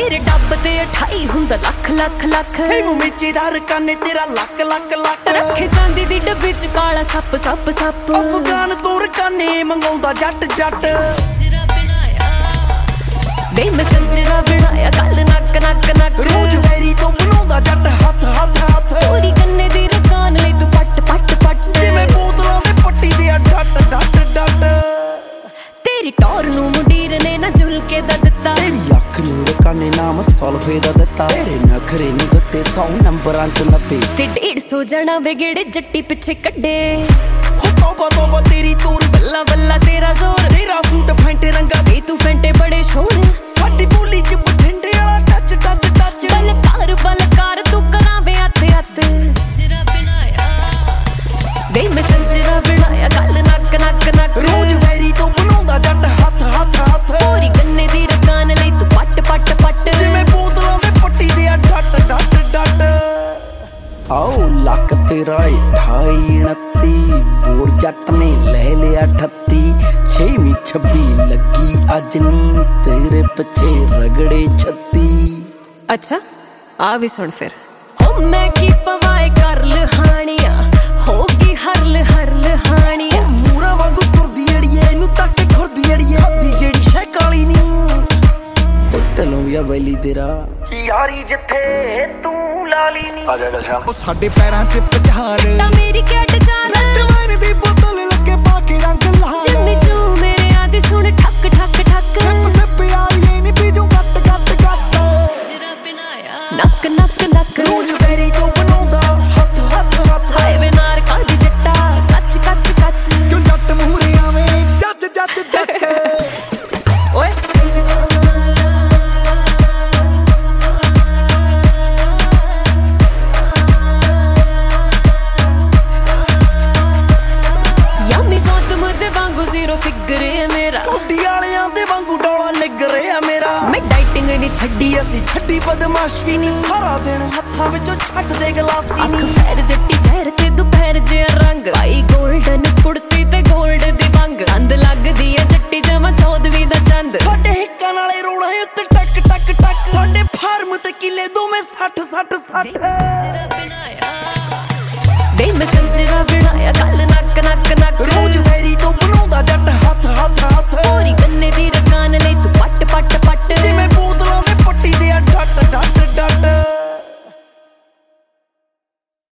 तेरे डब ते 28 हुंदा लख लख लख सेव मेचेदार काने तेरा लक लक लक रखे चांदी दी डब्बी च काला सप सप सप अफगान तोर काने मंगाउंदा जट जट वे मैं संजरा बनाया कल नक नक नक रोज वैरी तो बनाउंदा जट हथ हथ हथ पूरी गन्ने दी रकान ले तू पट पट पट जिवें बोतलों दे पट्टी दे डट डट डट तेरी टौर नू मुंडीर ने ना झुल के दा दित्ता तेरी अख नू रकाने नाम सॉल्फे दा दित्ता तेरे नखरे नू दित्ते 100 नंबरां च 90 ते 150 जणा वे गेड़े जट्टी पिछे कड्डे हो तौबा तौबा तेरी तूर बल्ला बल्ला तेरा जोर तेरा सूट फैंटे रंगा ते तू फैंटे बड़े शोर साडी बोली च बठिंडे वाला टच टच टच बलकार तू करावे हथ हथ संजरा बनाया वे मैं संजरा बनाया कल नक नक नक रोज वैरी तो बनाउंदा जट हथ हथ हथ पूरी गन्ने दी रकान ले तू पट पट पट जिवें बोतलों दे पट्टी दे डट डट डट आओ लक तेरा 28 29 बोर जट ने ले लिया 38 6ਵੀਂ 26 लगी अज नी तेरे पिछे रगड़े 36 अच्छा आ भी सुन फिर हो मैं की पवाए कर लहानिया होगी हरल हरल हानिया मूरा वांगू तुरदी अड़िए इनू तक खुरदी अड़िए हद्दी जेड़ी शै काली नी ढलों भी वैली तेरा यारी जिथे तू लाली नी आ जा गलशान ओ साडे पैरां च पछाड़ ता मेरी कैट जान रट वाइन दी बोतल लगे पाके रंग लाल जिन्नी जू मेरे आदि सुन ठक ठक ठक सिप सिप यारी नी पीजू गट गट गट जरा बनाया नक नक नक रोज वैरी तो बनाउंदा हथ हथ हथ हाय वे नार कादी जट्टा कच कच कच क्यों जट मूहरे आवे जज जज जज ओए जीरो फिगर है मेरा कोडी वालियां दे वांगू डोला निगरे आ मेरा मैं डाइटिंग नहीं छड्डी असी छड्डी बदमाशी नी सारा दिन हत्थां विचों छड्ड दे गलासी नी अख पैर जट्टी जहर ते दोपहर जे रंग आई गोल्डन कुड़ते